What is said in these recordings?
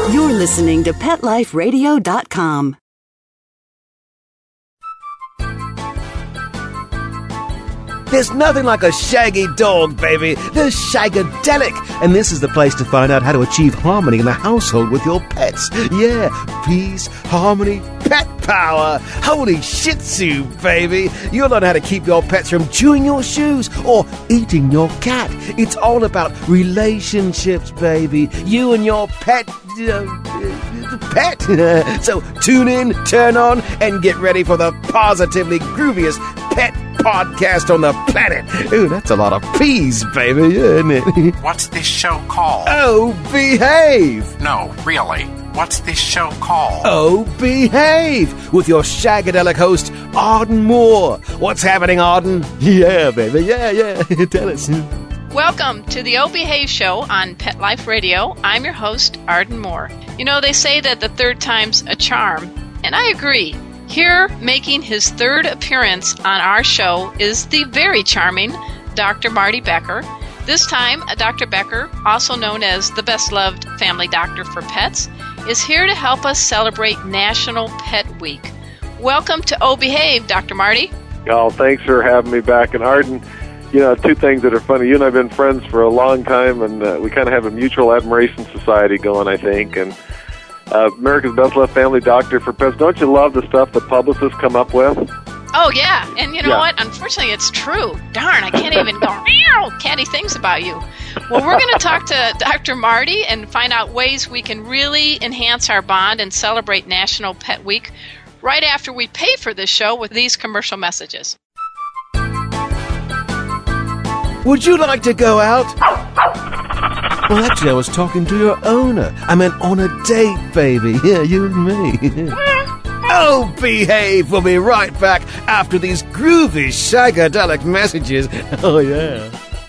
You're listening to PetLifeRadio.com. There's nothing like a shaggy dog, baby. They're shagadelic. And this is the place to find out how to achieve harmony in the household with your pets. Yeah, peace, harmony, pet power. Holy shih tzu, baby. You'll learn how to keep your pets from chewing your shoes or eating your cat. It's all about relationships, baby. You and your pet. So tune in, turn on, and get ready for the positively grooviest pet podcast on the planet. Ooh, that's a lot of P's, baby, isn't it? What's this show called? Oh, behave! No, really. What's this show called? Oh, behave! With your shagadelic host, Arden Moore. What's happening, Arden? Yeah, baby, yeah. Tell us. Welcome to the Oh Behave Show on Pet Life Radio. I'm your host, Arden Moore. You know, they say that the third time's a charm, and I agree. Here, making his third appearance on our show is the very charming Dr. Marty Becker. This time, Dr. Becker, also known as the best-loved family doctor for pets, is here to help us celebrate National Pet Week. Welcome to Oh Behave, Dr. Marty. Oh, thanks for having me back. And Arden, you know, two things that are funny. You and I have been friends for a long time, and we kind of have a mutual admiration society going, I think. And America's Best Loved Family Doctor for Pets. Don't you love the stuff the publicists come up with? Oh, yeah. And you know what? Unfortunately, it's true. Darn, I can't even go catty things about you. Well, we're going to talk to Dr. Marty and find out ways we can really enhance our bond and celebrate National Pet Week right after we pay for this show with these commercial messages. Would you like to go out? Well, actually, I was talking to your owner. I meant on a date, baby. Yeah, you and me. Oh, behave! We'll be right back after these groovy, shagadelic messages. Oh, yeah.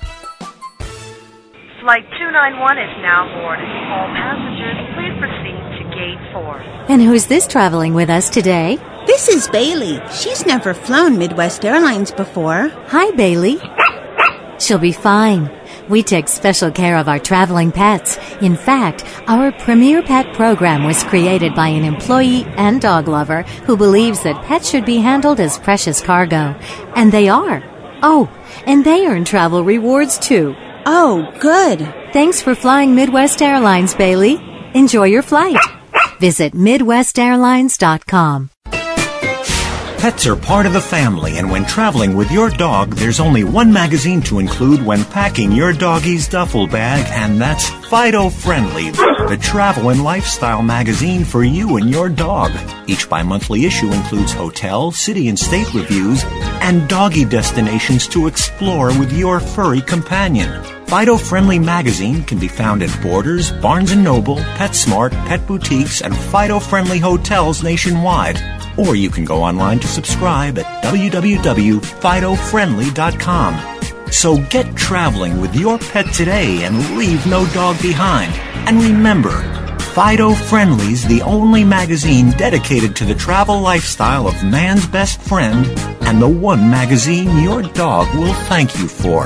Flight 291 is now boarded. All passengers, please proceed to Gate 4. And who's this traveling with us today? This is Bailey. She's never flown Midwest Airlines before. Hi, Bailey. She'll be fine. We take special care of our traveling pets. In fact, our Premier Pet program was created by an employee and dog lover who believes that pets should be handled as precious cargo. And they are. Oh, and they earn travel rewards, too. Oh, good. Thanks for flying Midwest Airlines, Bailey. Enjoy your flight. Visit MidwestAirlines.com. Pets are part of the family, and when traveling with your dog, there's only one magazine to include when packing your doggie's duffel bag, and that's Fido Friendly, the travel and lifestyle magazine for you and your dog. Each bi-monthly issue includes hotel, city, and state reviews, and doggy destinations to explore with your furry companion. Fido Friendly magazine can be found at Borders, Barnes & Noble, PetSmart, Pet Boutiques, and Fido Friendly hotels nationwide. Or you can go online to subscribe at www.fidofriendly.com. So get traveling with your pet today and leave no dog behind. And remember, Fido Friendly's the only magazine dedicated to the travel lifestyle of man's best friend, and the one magazine your dog will thank you for.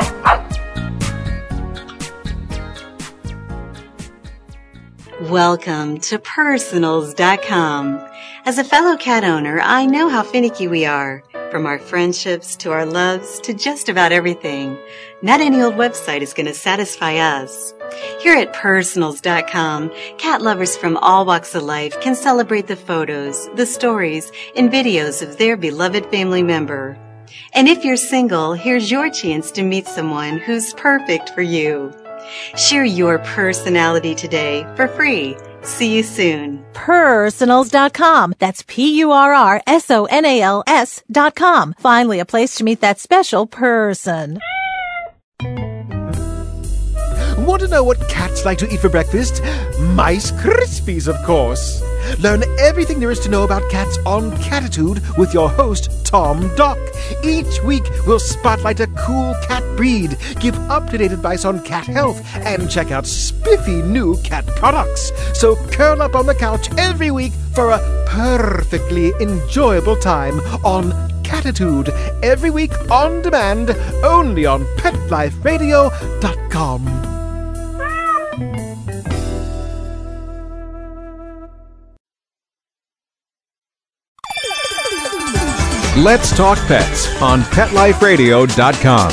Welcome to Personals.com. As a fellow cat owner, I know how finicky we are. From our friendships to our loves to just about everything. Not any old website is going to satisfy us. Here at Personals.com, cat lovers from all walks of life can celebrate the photos, the stories, and videos of their beloved family member. And if you're single, here's your chance to meet someone who's perfect for you. Share your personality today for free. See you soon. Personals.com. That's Purrsonals.com. Finally, a place to meet that special person. Want to know what cats like to eat for breakfast? Mice Krispies, of course. Learn everything there is to know about cats on Catitude with your host, Tom Dock. Each week, we'll spotlight a cool cat breed, give up-to-date advice on cat health, and check out spiffy new cat products. So curl up on the couch every week for a perfectly enjoyable time on Catitude. Every week on demand, only on PetLifeRadio.com. Let's Talk Pets on PetLifeRadio.com.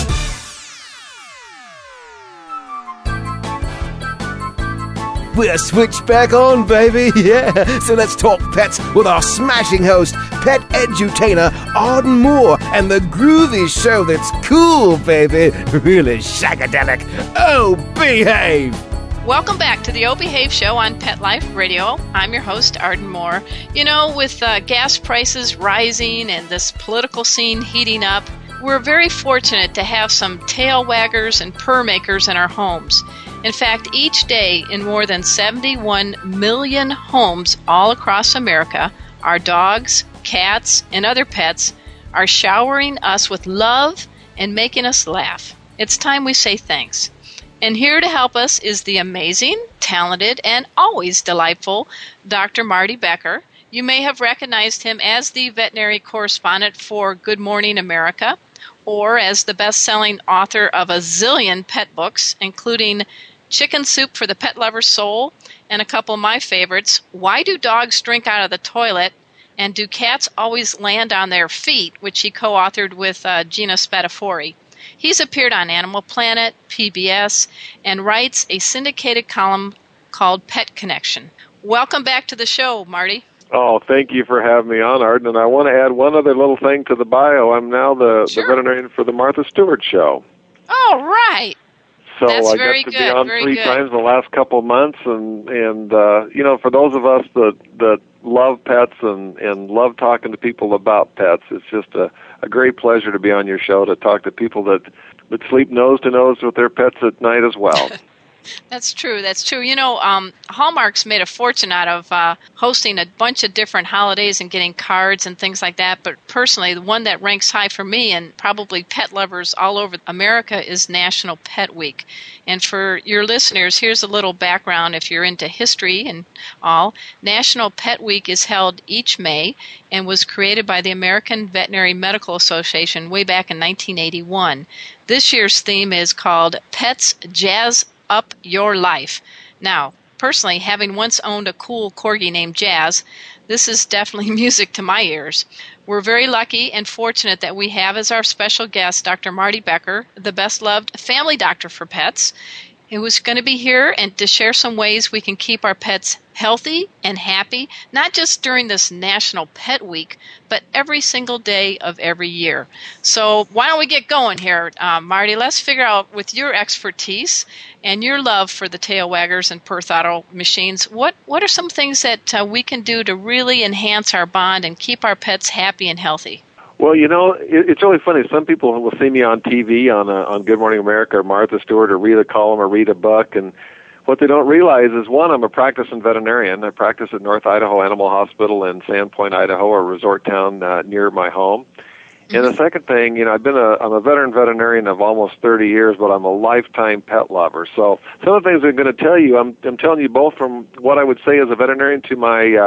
We're switched back on, baby. Yeah. So let's talk pets with our smashing host, pet edutainer Arden Moore, and the groovy show that's cool, baby. Really shagadelic. Oh, behave. Welcome back to the O Behave Show on Pet Life Radio. I'm your host, Arden Moore. You know, with gas prices rising and this political scene heating up, we're very fortunate to have some tail waggers and purr makers in our homes. In fact, each day in more than 71 million homes all across America, our dogs, cats, and other pets are showering us with love and making us laugh. It's time we say thanks. And here to help us is the amazing, talented, and always delightful Dr. Marty Becker. You may have recognized him as the veterinary correspondent for Good Morning America, or as the best-selling author of a zillion pet books, including Chicken Soup for the Pet Lover's Soul, and a couple of my favorites, Why Do Dogs Drink Out of the Toilet? And Do Cats Always Land on Their Feet?, which he co-authored with Gina Spadafori. He's appeared on Animal Planet, PBS, and writes a syndicated column called Pet Connection. Welcome back to the show, Marty. Oh, thank you for having me on, Arden. And I want to add one other little thing to the bio. I'm now the veterinarian for the Martha Stewart Show. Oh, right. So That's I very got to good, be on very three good. times in the last couple of months, and you know, for those of us that love pets and love talking to people about pets, it's just a great pleasure to be on your show to talk to people that sleep nose to nose with their pets at night as well. That's true. That's true. You know, Hallmark's made a fortune out of hosting a bunch of different holidays and getting cards and things like that. But personally, the one that ranks high for me and probably pet lovers all over America is National Pet Week. And for your listeners, here's a little background if you're into history and all. National Pet Week is held each May and was created by the American Veterinary Medical Association way back in 1981. This year's theme is called Pets Jazz Up Your Life. Now, personally, having once owned a cool corgi named Jazz, this is definitely music to my ears. We're very lucky and fortunate that we have as our special guest Dr. Marty Becker, the best-loved family doctor for pets, who is going to be here and to share some ways we can keep our pets healthy and happy, not just during this National Pet Week, but every single day of every year. So why don't we get going here, Marty? Let's figure out, with your expertise and your love for the tail waggers and purr throttle machines, what are some things that we can do to really enhance our bond and keep our pets happy and healthy? Well, you know, it's really funny. Some people will see me on TV on Good Morning America or Martha Stewart or read a column or read a book, and what they don't realize is, one, I'm a practicing veterinarian. I practice at North Idaho Animal Hospital in Sandpoint, Idaho, a resort town near my home. And the second thing, you know, I'm a veteran veterinarian of almost 30 years, but I'm a lifetime pet lover. So some of the things I'm going to tell you, I'm telling you both from what I would say as a veterinarian to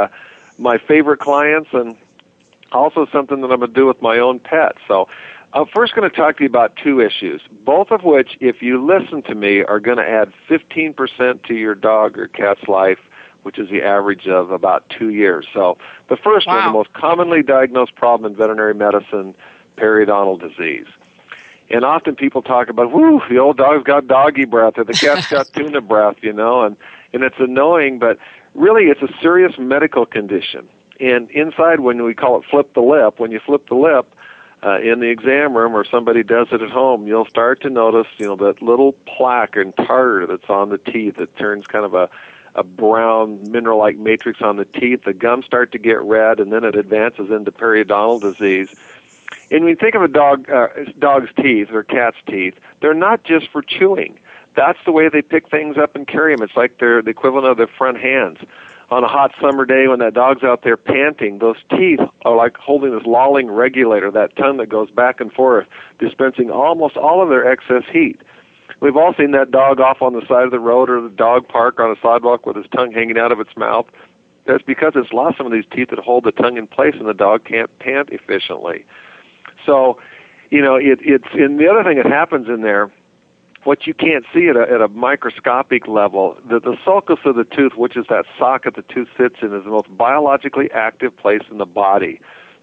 my favorite clients, and also something that I'm going to do with my own pet. So I'm first going to talk to you about two issues, both of which, if you listen to me, are going to add 15% to your dog or cat's life, which is the average of about 2 years. So the first one, the most commonly diagnosed problem in veterinary medicine, periodontal disease. And often people talk about, whoo, the old dog's got doggy breath or the cat's got tuna breath, you know, and it's annoying, but really it's a serious medical condition. And inside, when we call it flip the lip, when you flip the lip in the exam room or somebody does it at home, you'll start to notice, you know, that little plaque and tartar that's on the teeth that turns kind of a brown mineral-like matrix on the teeth. The gums start to get red, and then it advances into periodontal disease. And when you think of a dog's teeth or cat's teeth, they're not just for chewing. That's the way they pick things up and carry them. It's like they're the equivalent of their front hands. On a hot summer day when that dog's out there panting, those teeth are like holding this lolling regulator, that tongue that goes back and forth, dispensing almost all of their excess heat. We've all seen that dog off on the side of the road or the dog park on a sidewalk with his tongue hanging out of its mouth. That's because it's lost some of these teeth that hold the tongue in place and the dog can't pant efficiently. So, you know, it's and the other thing that happens in there, what you can't see at a microscopic level, the sulcus of the tooth, which is that socket the tooth sits in, is the most biologically active place in the body.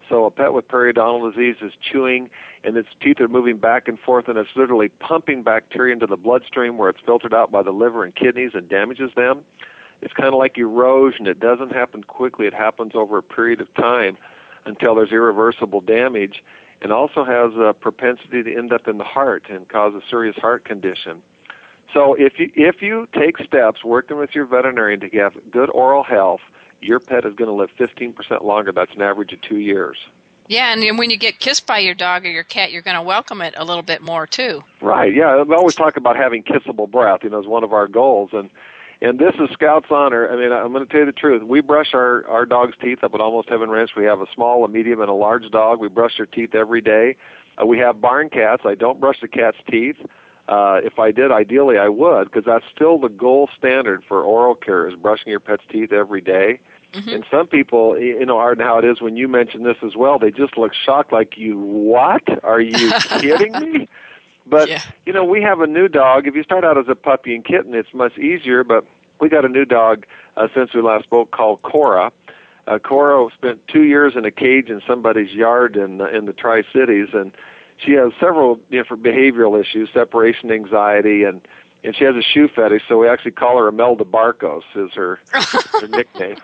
So a pet with periodontal disease is chewing, and its teeth are moving back and forth, and it's literally pumping bacteria into the bloodstream where it's filtered out by the liver and kidneys and damages them. It's kind of like erosion. It doesn't happen quickly. It happens over a period of time until there's irreversible damage, and also has a propensity to end up in the heart and cause a serious heart condition. So if you take steps working with your veterinarian to have good oral health, your pet is going to live 15% longer. That's an average of 2 years. Yeah, and when you get kissed by your dog or your cat, you're going to welcome it a little bit more, too. Right, yeah. We always talk about having kissable breath, as one of our goals. And this is Scout's honor. I mean, I'm going to tell you the truth. We brush our dog's teeth up at Almost Heaven Ranch. We have a small, a medium, and a large dog. We brush their teeth every day. We have barn cats. I don't brush the cat's teeth. If I did, ideally I would, because that's still the gold standard for oral care, is brushing your pet's teeth every day. Mm-hmm. And some people, Arden, how it is when you mention this as well, they just look shocked like, you what? Are you kidding me? But, we have a new dog. If you start out as a puppy and kitten, it's much easier, but we got a new dog since we last spoke called Cora. Cora spent 2 years in a cage in somebody's yard in the Tri-Cities, and she has several different behavioral issues, separation anxiety, and she has a shoe fetish, so we actually call her Imelda Barcos is her nickname.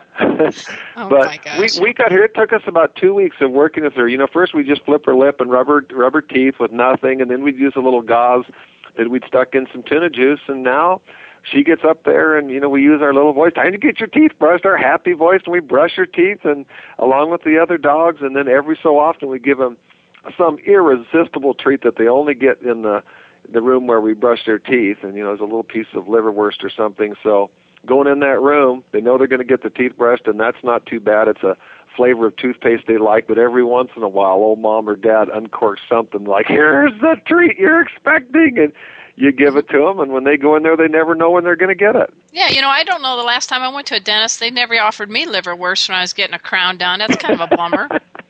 Oh, but my gosh. we got here. It took us about 2 weeks of working with her. First we just flip her lip and rubber teeth with nothing, and then we'd use a little gauze that we'd stuck in some tuna juice, and now she gets up there and, we use our little voice, time to get your teeth brushed, our happy voice, and we brush her teeth, and along with the other dogs, and then every so often we give them some irresistible treat that they only get in the room where we brush their teeth, and there's a little piece of liverwurst or something. So going in that room, they know they're going to get the teeth brushed, and that's not too bad. It's a flavor of toothpaste they like, but every once in a while, old mom or dad uncorks something like, here's the treat you're expecting, and you give it to them, and when they go in there, they never know when they're going to get it. Yeah, I don't know the last time I went to a dentist, they never offered me liverwurst when I was getting a crown done. That's kind of a bummer.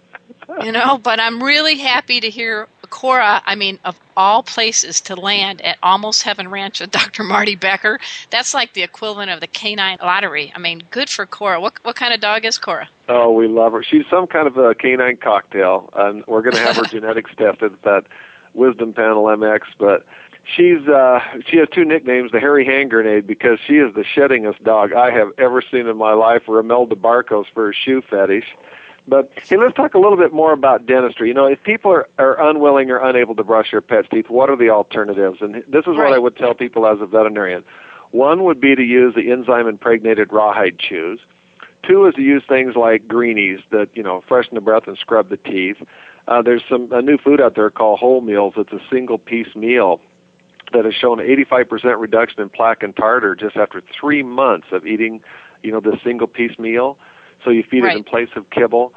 But I'm really happy to hear Cora, of all places to land at Almost Heaven Ranch with Dr. Marty Becker. That's like the equivalent of the canine lottery. Good for Cora. What kind of dog is Cora? Oh, we love her. She's some kind of a canine cocktail, and we're going to have her genetics tested at that Wisdom Panel MX, but she has two nicknames, the hairy hand grenade, because she is the sheddingest dog I have ever seen in my life, or Imelda Barcos for her shoe fetish. But, hey, let's talk a little bit more about dentistry. If people are unwilling or unable to brush their pet's teeth, what are the alternatives? And this is what I would tell people as a veterinarian. One would be to use the enzyme-impregnated rawhide chews. Two is to use things like greenies that, freshen the breath and scrub the teeth. There's a new food out there called whole meals. It's a single-piece meal that has shown an 85% reduction in plaque and tartar just after 3 months of eating, this single-piece meal. So you feed it in place of kibble.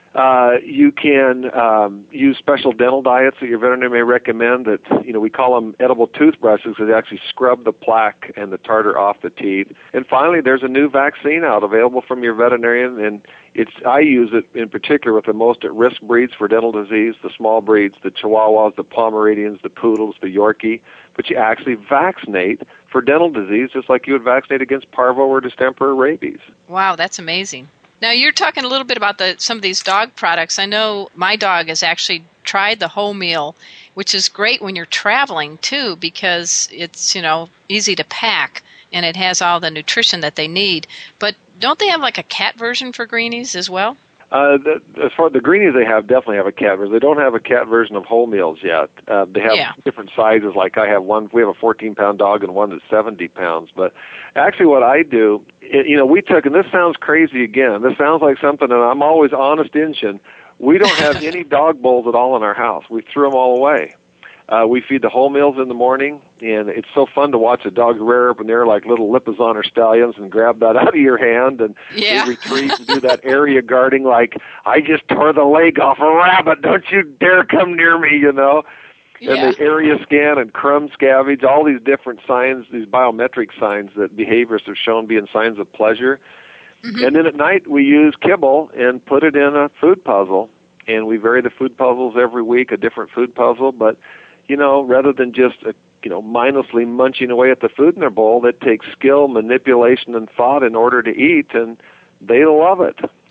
You can use special dental diets that your veterinarian may recommend that, we call them edible toothbrushes because they actually scrub the plaque and the tartar off the teeth. And finally, there's a new vaccine out available from your veterinarian, and I use it in particular with the most at-risk breeds for dental disease, the small breeds, the Chihuahuas, the Pomeranians, the Poodles, the Yorkie. But you actually vaccinate for dental disease just like you would vaccinate against parvo or distemper or rabies. Wow, that's amazing. Now, you're talking a little bit about some of these dog products. I know my dog has actually tried the whole meal, which is great when you're traveling, too, because it's, easy to pack, and it has all the nutrition that they need. But don't they have, like, a cat version for greenies as well? As far as the greenies they definitely have a cat version. They don't have a cat version of whole meals yet. They have different sizes. Like we have a 14-pound dog and one that's 70 pounds. But actually what I do, we took, and this sounds crazy again, this sounds like something, and I'm always honest Injun, we don't have any dog bowls at all in our house. We threw them all away. We feed the whole meals in the morning, and it's so fun to watch a dog rear up in there like little Lipizzan or stallions and grab that out of your hand, and they retreat and do that area guarding like, I just tore the leg off a rabbit, don't you dare come near me, And the area scan and crumb scavenge, all these different signs, these biometric signs that behaviorists have shown being signs of pleasure. Mm-hmm. And then at night we use kibble and put it in a food puzzle, and we vary the food puzzles every week, a different food puzzle, but rather than just, mindlessly munching away at the food in their bowl, that takes skill, manipulation, and thought in order to eat, and they love it.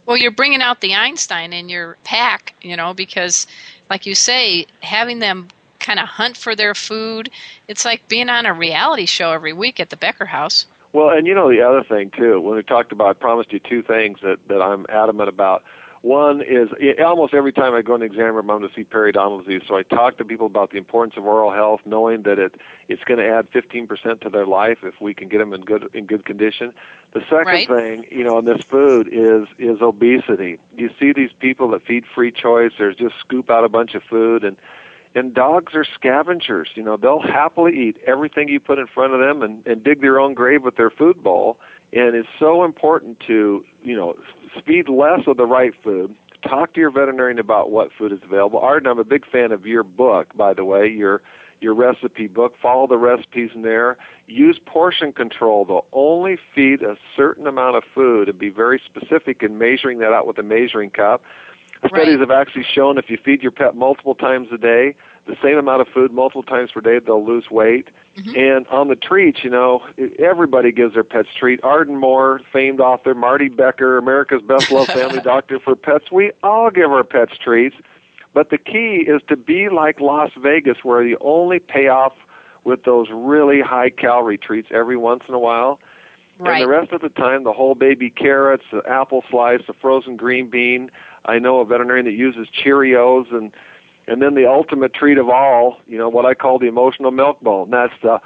Well, you're bringing out the Einstein in your pack, because, like you say, having them kind of hunt for their food, it's like being on a reality show every week at the Becker House. Well, and the other thing, too, when we talked about, I promised you two things that I'm adamant about. One is, almost every time I go in the exam room, I'm going to see periodontal disease. So I talk to people about the importance of oral health, knowing that it's going to add 15% to their life if we can get them in good condition. The second thing, in this food is obesity. You see these people that feed free choice. There's just scoop out a bunch of food, and dogs are scavengers. They'll happily eat everything you put in front of them and dig their own grave with their food bowl. And it's so important to, feed less of the right food. Talk to your veterinarian about what food is available. Arden, I'm a big fan of your book, by the way, your recipe book. Follow the recipes in there. Use portion control. They'll only feed a certain amount of food and be very specific in measuring that out with a measuring cup. Studies have actually shown if you feed your pet multiple times a day, the same amount of food multiple times per day, they'll lose weight. Mm-hmm. And on the treats, everybody gives their pets treat. Arden Moore, famed author, Marty Becker, America's Best Loved Family Doctor for Pets. We all give our pets treats. But the key is to be like Las Vegas, where you only pay off with those really high-calorie treats every once in a while. Right. And the rest of the time, the whole baby carrots, the apple slice, the frozen green bean. I know a veterinarian that uses Cheerios, and then the ultimate treat of all, what I call the emotional milk bowl. And that's the,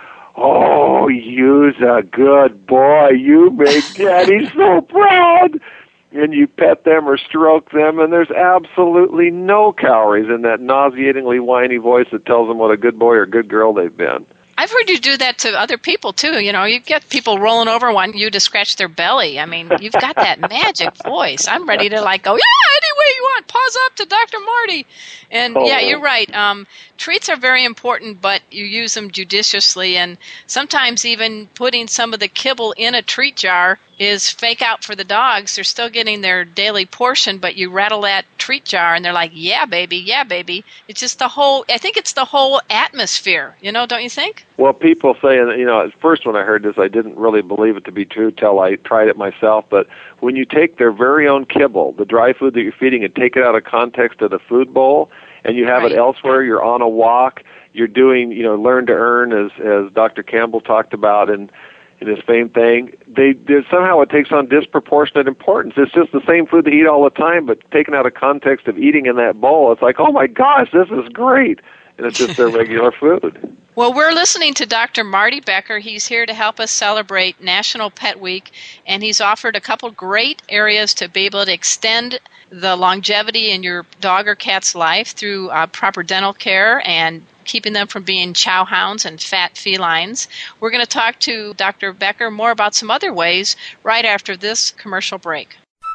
you's a good boy. You made Daddy so proud. And you pet them or stroke them, and there's absolutely no calories in that nauseatingly whiny voice that tells them what a good boy or good girl they've been. I've heard you do that to other people, too. You get people rolling over wanting you to scratch their belly. I mean, you've got that magic voice. I'm ready to go, yeah, any way you want. Pause up to Dr. Marty. And, yeah, you're right. Treats are very important, but you use them judiciously. And sometimes even putting some of the kibble in a treat jar is fake out for the dogs. They're still getting their daily portion, but you rattle that treat jar, and they're like, yeah, baby, yeah, baby. It's just I think it's the whole atmosphere, don't you think? Well, people say, and at first when I heard this, I didn't really believe it to be true till I tried it myself, but when you take their very own kibble, the dry food that you're feeding, and take it out of context of the food bowl, and you have it elsewhere, you're on a walk, you're doing, learn to earn, as Dr. Campbell talked about in his famed thing, somehow it takes on disproportionate importance. It's just the same food they eat all the time, but taken out of context of eating in that bowl, it's like, oh my gosh, this is great. And it's just their regular food. Well, we're listening to Dr. Marty Becker. He's here to help us celebrate National Pet Week, and he's offered a couple great areas to be able to extend the longevity in your dog or cat's life through proper dental care and keeping them from being chow hounds and fat felines. We're going to talk to Dr. Becker more about some other ways right after this commercial break.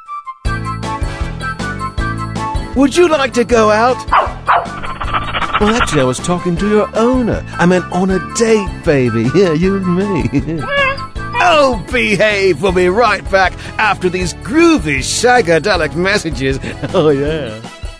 Would you like to go out? Well, actually, I was talking to your owner. I meant on a date, baby. Yeah, you and me. Oh, behave. We'll be right back after these groovy, shagadelic messages. Oh, yeah.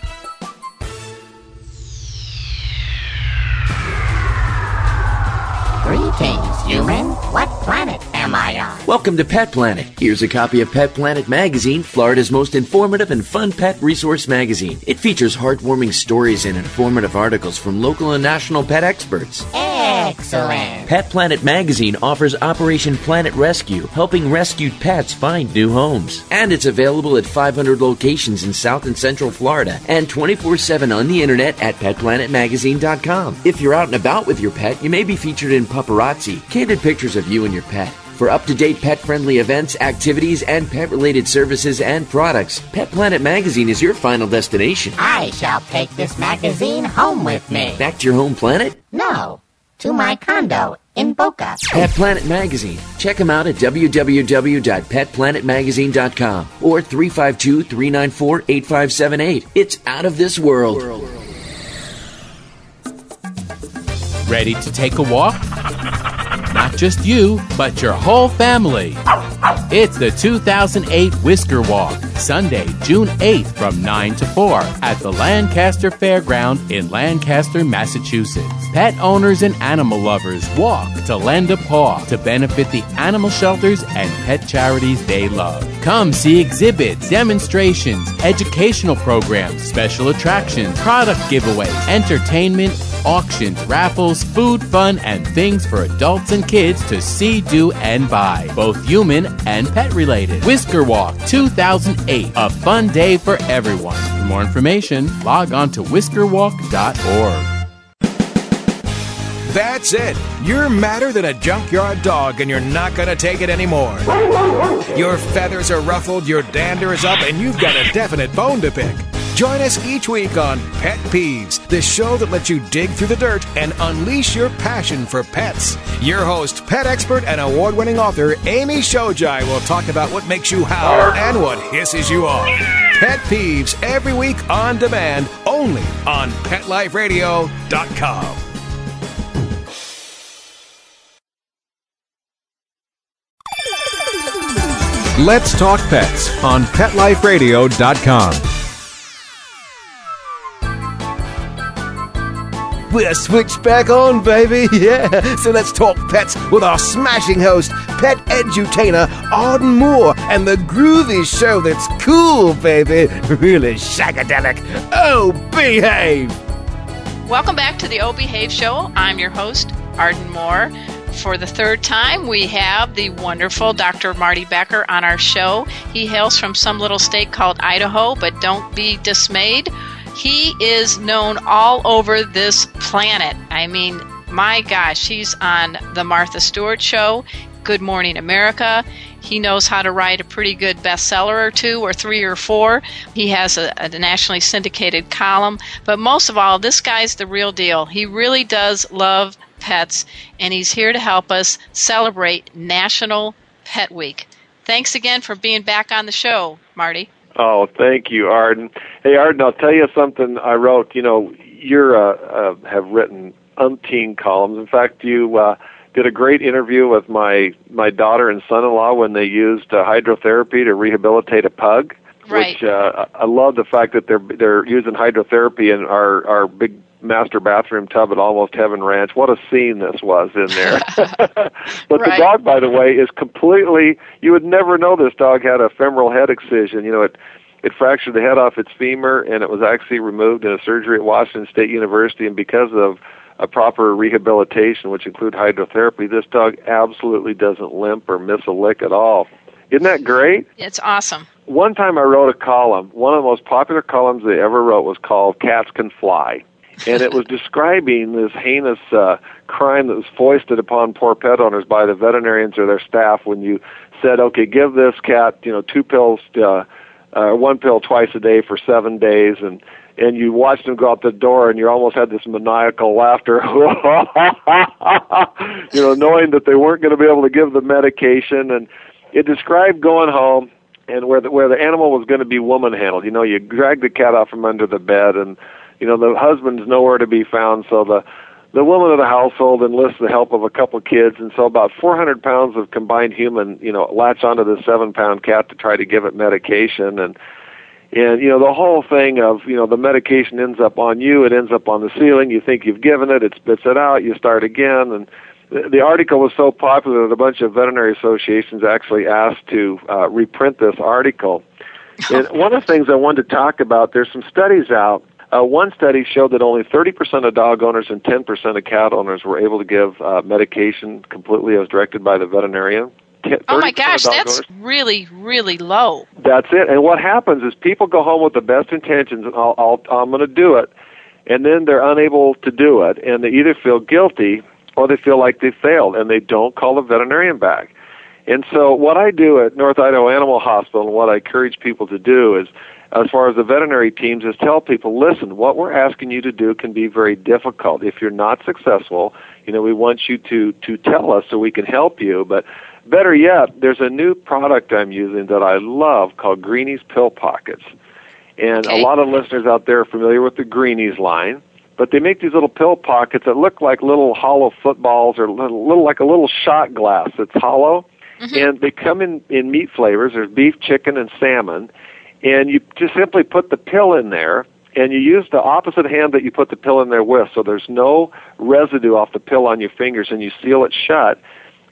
Greetings, human. What planet am I on? Welcome to Pet Planet. Here's a copy of Pet Planet Magazine, Florida's most informative and fun pet resource magazine. It features heartwarming stories and informative articles from local and national pet experts. Excellent. Pet Planet Magazine offers Operation Planet Rescue, helping rescued pets find new homes. And it's available at 500 locations in South and Central Florida and 24/7 on the internet at PetPlanetMagazine.com. If you're out and about with your pet, you may be featured in paparazzi, candid pictures of you and your pet. For up-to-date pet-friendly events, activities, and pet-related services and products, Pet Planet Magazine is your final destination. I shall take this magazine home with me. Back to your home planet? No, to my condo in Boca. Pet Planet Magazine. Check them out at www.petplanetmagazine.com or 352-394-8578. It's out of this world. Ready to take a walk? Not just you, but your whole family. It's the 2008 Whisker Walk, Sunday, June 8th from 9 to 4 at the Lancaster Fairground in Lancaster, Massachusetts. Pet owners and animal lovers walk to lend a paw to benefit the animal shelters and pet charities they love. Come see exhibits, demonstrations, educational programs, special attractions, product giveaways, entertainment, auctions, raffles, food, fun, and things for adults and kids to see, do, and buy, both human and pet related. Whisker Walk 2008, a fun day for everyone. For more information, log on to whiskerwalk.org. That's it. You're madder than a junkyard dog, and you're not going to take it anymore. Your feathers are ruffled, your dander is up, and you've got a definite bone to pick. Join us each week on Pet Peeves, the show that lets you dig through the dirt and unleash your passion for pets. Your host, pet expert and award-winning author Amy Shojai will talk about what makes you howl and what hisses you off. Pet Peeves every week on demand, only on PetLifeRadio.com. Let's Talk Pets on PetLifeRadio.com. We're switched back on, baby. Yeah. So let's talk pets with our smashing host, pet edutainer Arden Moore, and the groovy show that's cool, baby. Really shagadelic. Oh, behave. Welcome back to the Oh Behave Show. I'm your host, Arden Moore. For the third time, we have the wonderful Dr. Marty Becker on our show. He hails from some little state called Idaho, but don't be dismayed. He is known all over this planet. I mean, my gosh, he's on the Martha Stewart Show, Good Morning America. He knows how to write a pretty good bestseller or two or three or four. He has a nationally syndicated column. But most of all, this guy's the real deal. He really does love pets, and he's here to help us celebrate National Pet Week. Thanks again for being back on the show, Marty. Oh, thank you, Arden. Hey, Arden, I'll tell you something I wrote. You know, you have written umpteen columns. In fact, you did a great interview with my daughter and son-in-law when they used hydrotherapy to rehabilitate a pug. Right. Which I love the fact that they're using hydrotherapy in our big master bathroom tub at Almost Heaven Ranch. What a scene this was in there. But right. The dog, by the way, is completely, you would never know this dog had a femoral head excision. You know, it fractured the head off its femur, and it was actually removed in a surgery at Washington State University, and because of a proper rehabilitation, which include hydrotherapy, this dog absolutely doesn't limp or miss a lick at all. Isn't that great? It's awesome. One time I wrote a column. One of the most popular columns they ever wrote was called Cats Can Fly. And it was describing this heinous crime that was foisted upon poor pet owners by the veterinarians or their staff when you said, okay, give this cat, 2 pills, 1 pill twice a day for 7 days, and you watched them go out the door, and you almost had this maniacal laughter, knowing that they weren't going to be able to give the medication. And it described going home and where the animal was going to be woman-handled. You drag the cat out from under the bed, and the husband's nowhere to be found, so the woman of the household enlists the help of a couple kids, and so about 400 pounds of combined human, latch onto the 7-pound cat to try to give it medication, and the whole thing of, the medication ends up on you, it ends up on the ceiling, you think you've given it, it spits it out, you start again, and the article was so popular that a bunch of veterinary associations actually asked to reprint this article. And one of the things I wanted to talk about, there's some studies out. One study showed that only 30% of dog owners and 10% of cat owners were able to give medication completely as directed by the veterinarian. Oh my gosh, that's really, really low. That's it. And what happens is people go home with the best intentions, and I'm going to do it, and then they're unable to do it, and they either feel guilty or they feel like they failed, and they don't call the veterinarian back. And so what I do at North Idaho Animal Hospital, and what I encourage people to do is, as far as the veterinary teams, is tell people, listen, what we're asking you to do can be very difficult. If you're not successful, we want you to tell us so we can help you. But better yet, there's a new product I'm using that I love called Greenies Pill Pockets. And a lot of listeners out there are familiar with the Greenies line, but they make these little pill pockets that look like little hollow footballs or little like a little shot glass that's hollow. Mm-hmm. And they come in meat flavors. There's beef, chicken, and salmon. And you just simply put the pill in there, and you use the opposite hand that you put the pill in there with, so there's no residue off the pill on your fingers, and you seal it shut.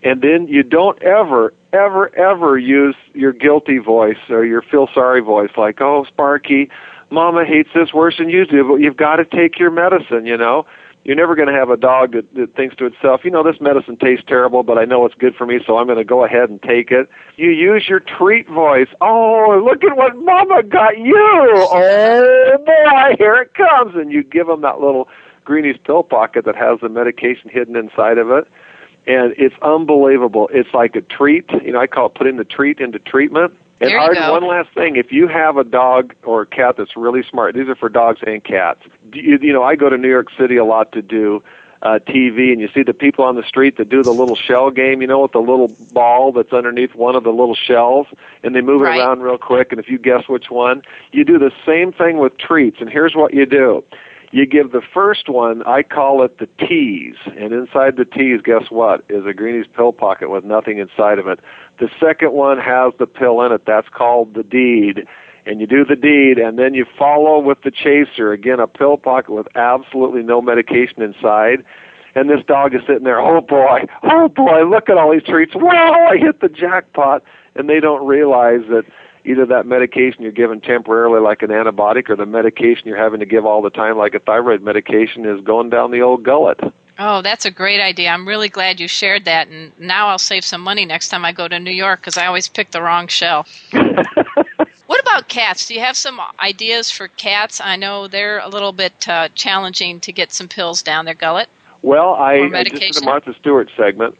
And then you don't ever use your guilty voice or your feel sorry voice like, oh, Sparky, Mama hates this worse than you do, but you've got to take your medicine, you know. You're never going to have a dog that thinks to itself, you know, this medicine tastes terrible, but I know it's good for me, so I'm going to go ahead and take it. You use your treat voice. Oh, look at what Mama got you. Oh, boy, here it comes. And you give them that little Greenie's pill pocket that has the medication hidden inside of it. And it's unbelievable. It's like a treat. You know, I call it putting the treat into treatment. And there you go. One last thing. If you have a dog or a cat that's really smart, these are for dogs and cats. You know, I go to New York City a lot to do TV, and you see the people on the street that do the little shell game, you know, with the little ball that's underneath one of the little shells, and they move it around real quick, and if you guess which one, you do the same thing with treats, and here's what you do. You give the first one, I call it the tease, and inside the tease, guess what, is a Greenie's pill pocket with nothing inside of it. The second one has the pill in it. That's called the deed. And you do the deed, and then you follow with the chaser. Again, a pill pocket with absolutely no medication inside. And this dog is sitting there, oh boy, look at all these treats. Wow, I hit the jackpot. And they don't realize that either that medication you're given temporarily like an antibiotic or the medication you're having to give all the time like a thyroid medication is going down the old gullet. Oh, that's a great idea. I'm really glad you shared that, and now I'll save some money next time I go to New York because I always pick the wrong shell. What about cats? Do you have some ideas for cats? I know they're a little bit challenging to get some pills down their gullet. Well, I just did a Martha Stewart segment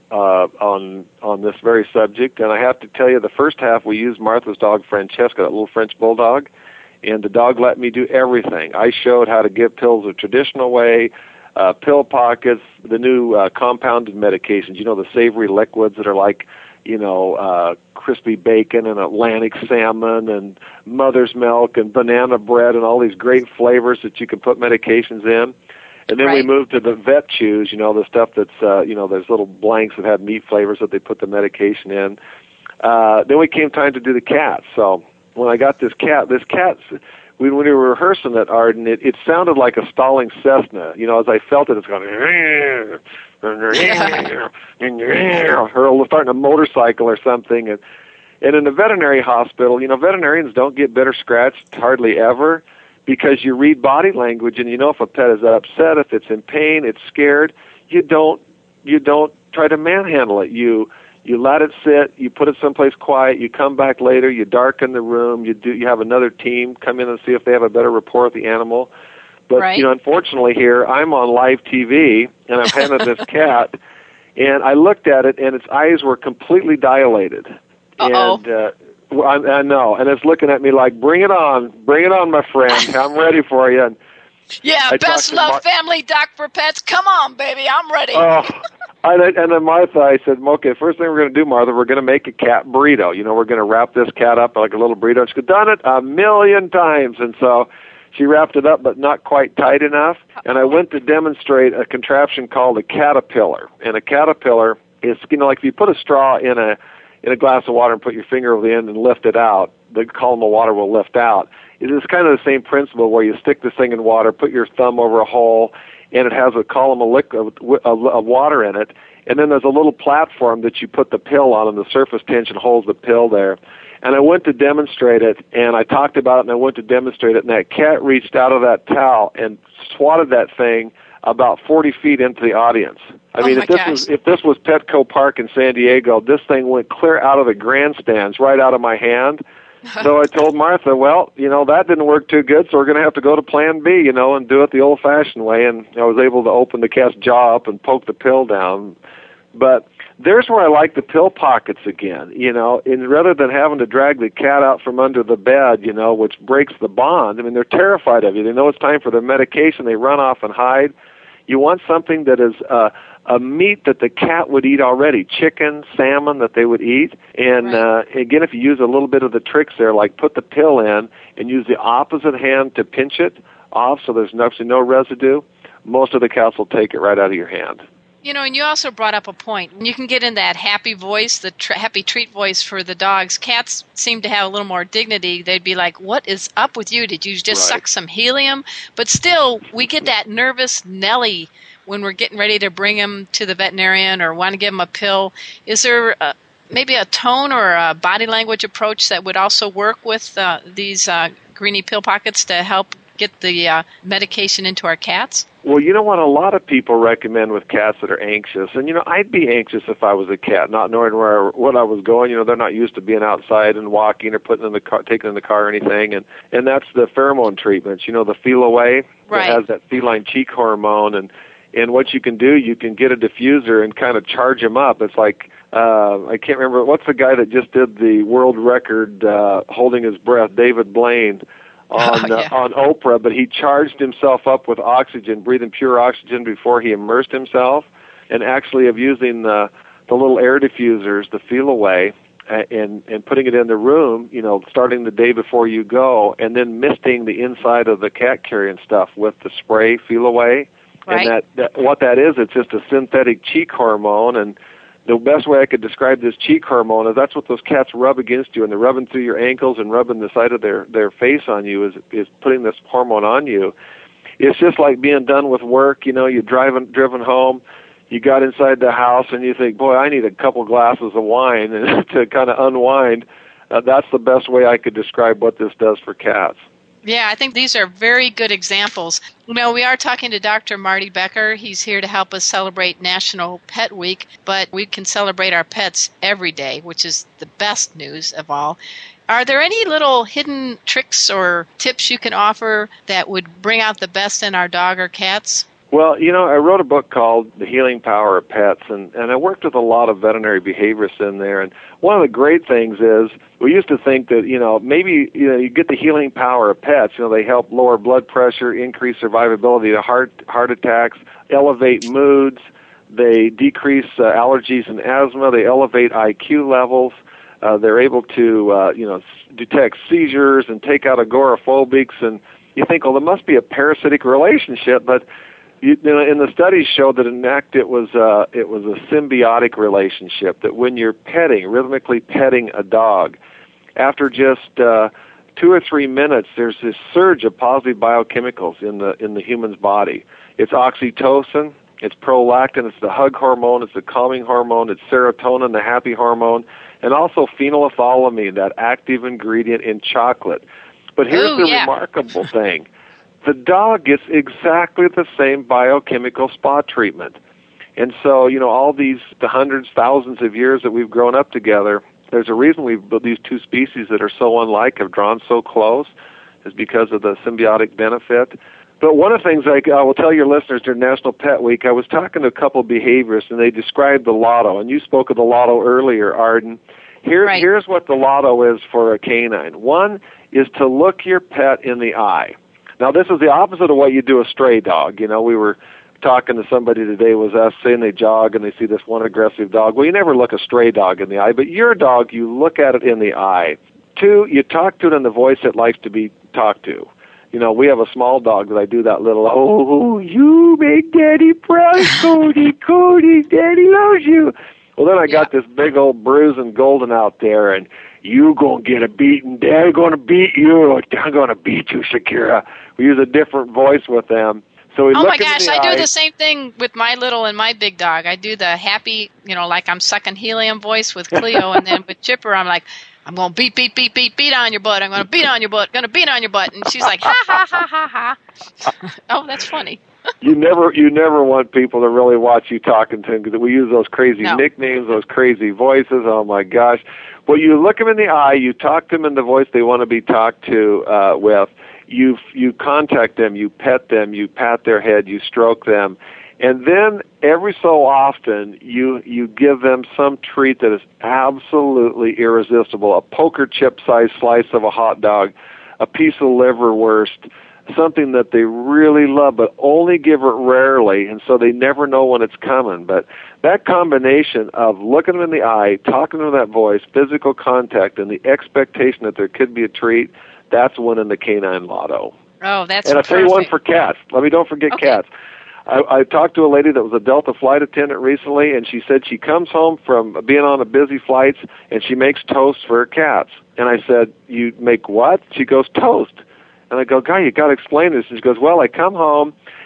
on this very subject, and I have to tell you, the first half we used Martha's dog, Francesca, that little French bulldog, and the dog let me do everything. I showed how to give pills the traditional way, pill pockets, the new compounded medications, you know, the savory liquids that are like, you know, crispy bacon and Atlantic salmon and mother's milk and banana bread and all these great flavors that you can put medications in. And then we moved to the vet chews, you know, the stuff that's, you know, there's little blanks that have meat flavors that they put the medication in. Then we came time to do the cats. So when I got this cat, when we were rehearsing at Arden, it sounded like a stalling Cessna. You know, as I felt it, it's going, or starting a motorcycle or something. And in a veterinary hospital, you know, veterinarians don't get bit or scratched hardly ever because you read body language and you know if a pet is upset, if it's in pain, it's scared. You don't try to manhandle it. You let it sit, you put it someplace quiet, you come back later, you darken the room, you have another team come in and see if they have a better rapport with the animal. But, you know, unfortunately here, I'm on live TV, and I'm handed this cat, and I looked at it, and its eyes were completely dilated. Uh-oh. And I know, and it's looking at me like, bring it on, my friend, I'm ready for you. And yeah, best love family doc for pets, come on, baby, I'm ready. Oh. And then Martha, I said, okay, first thing we're going to do, Martha, we're going to make a cat burrito. You know, we're going to wrap this cat up like a little burrito. And she said, done it 1,000,000 times. And so she wrapped it up, but not quite tight enough. And I went to demonstrate a contraption called a caterpillar. And a caterpillar is, you know, like if you put a straw in a glass of water and put your finger over the end and lift it out, the column of water will lift out. It is kind of the same principle where you stick this thing in water, put your thumb over a hole, and it has a column of liquid of water in it, and then there's a little platform that you put the pill on, and the surface tension holds the pill there. And I went to demonstrate it, and I talked about it, and I went to demonstrate it, and that cat reached out of that towel and swatted that thing about 40 feet into the audience. I mean, if this was Petco Park in San Diego, this thing went clear out of the grandstands, right out of my hand. So I told Martha, well, you know, that didn't work too good, so we're going to have to go to plan B, you know, and do it the old-fashioned way. And I was able to open the cat's jaw up and poke the pill down. But there's where I like the pill pockets again, you know, and rather than having to drag the cat out from under the bed, you know, which breaks the bond. I mean, they're terrified of you. They know it's time for their medication. They run off and hide. You want something that is a meat that the cat would eat already, chicken, salmon that they would eat. And again, if you use a little bit of the tricks there, like put the pill in and use the opposite hand to pinch it off so there's actually no residue, most of the cats will take it right out of your hand. You know, and you also brought up a point. You can get in that happy voice, the happy treat voice for the dogs. Cats seem to have a little more dignity. They'd be like, what is up with you? Did you just suck some helium? But still, we get that nervous Nelly when we're getting ready to bring them to the veterinarian or want to give them a pill, is there maybe a tone or a body language approach that would also work with these Greenie pill pockets to help get the medication into our cats? Well, you know what a lot of people recommend with cats that are anxious, and I'd be anxious if I was a cat, not knowing what I was going. They're not used to being outside and walking or putting in the car, taking in the car or anything, and that's the pheromone treatments. The Feel Away that has that feline cheek hormone, and what you can do, you can get a diffuser and kind of charge them up. It's like I can't remember what's the guy that just did the world record holding his breath, David Blaine. On Oprah, but he charged himself up with oxygen, breathing pure oxygen before he immersed himself, and actually of using the little air diffusers, the Feel Away, and putting it in the room, starting the day before you go, and then misting the inside of the cat carrier and stuff with the spray Feel Away. Right. And that what that is, it's just a synthetic cheek hormone, and the best way I could describe this cheek hormone is that's what those cats rub against you, and they're rubbing through your ankles and rubbing the side of their face on you is putting this hormone on you. It's just like being done with work. You're driven home, you got inside the house, and you think, boy, I need a couple glasses of wine and to kind of unwind. That's the best way I could describe what this does for cats. Yeah, I think these are very good examples. We are talking to Dr. Marty Becker. He's here to help us celebrate National Pet Week, but we can celebrate our pets every day, which is the best news of all. Are there any little hidden tricks or tips you can offer that would bring out the best in our dog or cats? Well, I wrote a book called The Healing Power of Pets, and I worked with a lot of veterinary behaviorists in there. And one of the great things is we used to think that, maybe you get the healing power of pets. They help lower blood pressure, increase survivability to heart attacks, elevate moods. They decrease allergies and asthma. They elevate IQ levels. They're able to, detect seizures and take out agoraphobics. And you think, well, there must be a parasitic relationship, but in the studies showed that in fact it was a symbiotic relationship. That when you're rhythmically petting a dog, after just 2 or 3 minutes, there's this surge of positive biochemicals in the human's body. It's oxytocin, it's prolactin, it's the hug hormone, it's the calming hormone, it's serotonin, the happy hormone, and also phenylethylamine, that active ingredient in chocolate. But here's remarkable thing. The dog gets exactly the same biochemical spa treatment. And so, all the hundreds, thousands of years that we've grown up together, there's a reason these two species that are so unlike have drawn so close, is because of the symbiotic benefit. But one of the things I will tell your listeners during National Pet Week, I was talking to a couple of behaviorists, and they described the Lotto, and you spoke of the Lotto earlier, Arden. Here's what the Lotto is for a canine. One is to look your pet in the eye. Now, this is the opposite of what you do a stray dog. We were talking to somebody today, was us saying they jog and they see this one aggressive dog. Well, you never look a stray dog in the eye, but your dog, you look at it in the eye. 2, you talk to it in the voice it likes to be talked to. We have a small dog that I do that little, oh, you make Daddy proud, Cody, Daddy loves you. Well, then I got this big old bruising golden out there, and you gonna get a beating. Daddy gonna beat you. I'm gonna beat you, Shakira. We use a different voice with them. So we oh look my gosh, I eye. do the same thing with my little and my big dog. I do the happy, like I'm sucking helium voice with Cleo, and then with Chipper, I'm like, I'm gonna beat on your butt. I'm gonna beat on your butt. Gonna beat on your butt. And she's like, ha ha ha ha ha. Oh, that's funny. You never want people to really watch you talking to them, because we use those crazy nicknames, those crazy voices. Oh my gosh! Well, you look them in the eye, you talk to them in the voice they want to be talked to with. You contact them, you pet them, you pat their head, you stroke them, and then every so often you give them some treat that is absolutely irresistible: a poker chip-sized slice of a hot dog, a piece of liverwurst. Something that they really love, but only give it rarely, and so they never know when it's coming. But that combination of looking them in the eye, talking to them in that voice, physical contact, and the expectation that there could be a treat, that's winning the canine Lotto. Oh, that's And I'll tell you one for cats. Don't forget cats. I talked to a lady that was a Delta flight attendant recently, and she said she comes home from being on a busy flights, and she makes toast for her cats. And I said, you make what? She goes, toast. And I go, God, you got to explain this. And she goes, well, I come home,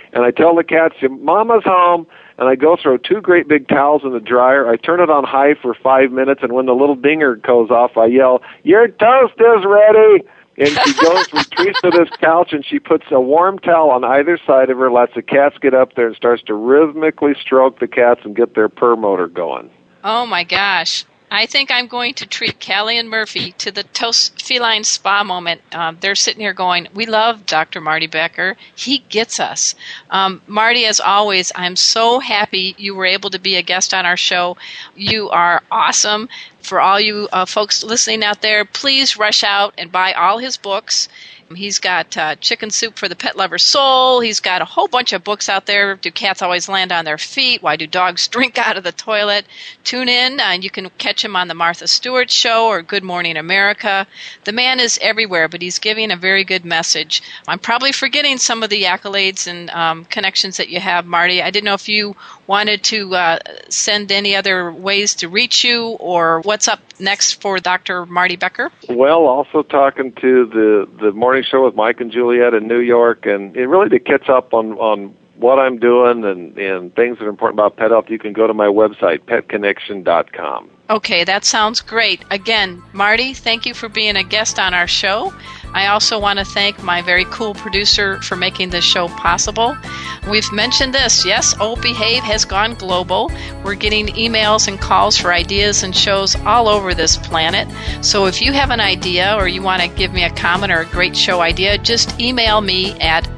and I tell the cats, Mama's home, and I go throw 2 great big towels in the dryer. I turn it on high for 5 minutes, and when the little dinger goes off, I yell, "Your toast is ready!" And she goes, retreats to this couch, and she puts a warm towel on either side of her, lets the cats get up there, and starts to rhythmically stroke the cats and get their purr motor going. Oh, my gosh. I think I'm going to treat Callie and Murphy to the Toast Feline Spa moment. They're sitting here going, we love Dr. Marty Becker. He gets us. Marty, as always, I'm so happy you were able to be a guest on our show. You are awesome. For all you folks listening out there, please rush out and buy all his books. He's got Chicken Soup for the Pet Lover's Soul. He's got a whole bunch of books out there. Do Cats Always Land on Their Feet? Why Do Dogs Drink Out of the Toilet? Tune in, and you can catch him on the Martha Stewart Show or Good Morning America. The man is everywhere, but he's giving a very good message. I'm probably forgetting some of the accolades and connections that you have, Marty. I didn't know if you wanted to send any other ways to reach you or what's up next for Dr. Marty Becker? Well, also talking to the morning show with Mike and Juliet in New York, and really to catch up on what I'm doing and things that are important about pet health, you can go to my website, petconnection.com. Okay, that sounds great. Again, Marty, thank you for being a guest on our show. I also want to thank my very cool producer for making this show possible. We've mentioned this. Yes, Oh Behave has gone global. We're getting emails and calls for ideas and shows all over this planet. So if you have an idea or you want to give me a comment or a great show idea, just email me at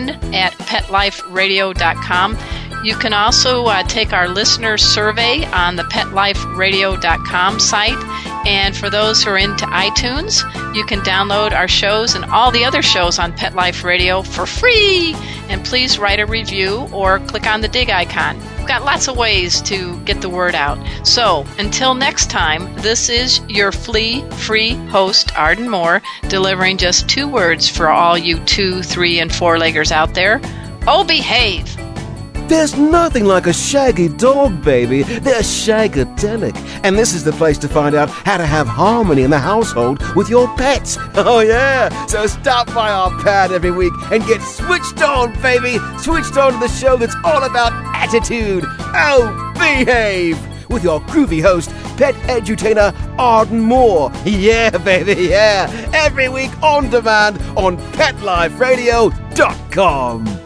arden@petliferadio.com. You can also take our listener survey on the PetLifeRadio.com site. And for those who are into iTunes, you can download our shows and all the other shows on Pet Life Radio for free. And please write a review or click on the dig icon. We've got lots of ways to get the word out. So until next time, this is your flea-free host, Arden Moore, delivering just 2 words for all you 2, 3, and 4-leggers out there. Oh, behave! There's nothing like a shaggy dog, baby. They're shagadelic. And this is the place to find out how to have harmony in the household with your pets. Oh, yeah. So stop by our pad every week and get switched on, baby. Switched on to the show that's all about attitude. Oh, behave. With your groovy host, pet edutainer Arden Moore. Yeah, baby, yeah. Every week on demand on PetLifeRadio.com.